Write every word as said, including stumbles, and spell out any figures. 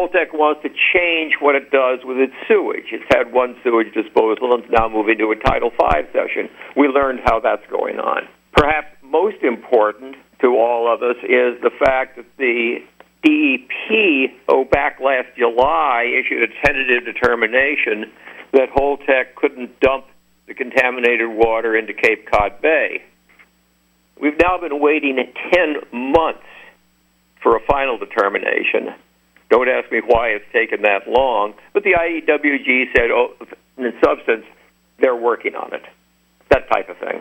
Holtec wants to change what it does with its sewage. It's had one sewage disposal and it's now moving to a Title five session. We learned how that's going on. Perhaps most important to all of us is the fact that the D E P, oh, back last July, issued a tentative determination that Holtec couldn't dump the contaminated water into Cape Cod Bay. We've now been waiting ten months for a final determination. Don't ask me why it's taken that long, but the I E W G said, oh, in substance, they're working on it. That type of thing.